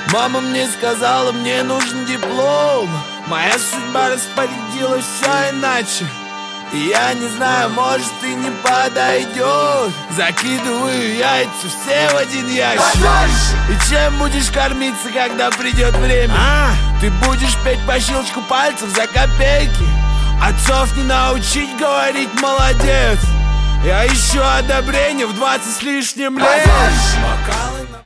Мама мне сказала, мне нужен диплом. Моя судьба распорядилась все иначе. И я не знаю, может и не подойдет. Закидываю яйца все в один ящик. И чем будешь кормиться, когда придет время? Ты будешь петь по щелчку пальцев за копейки. Отцов не научить говорить молодец. Я ищу одобрение в 20 с лишним лет.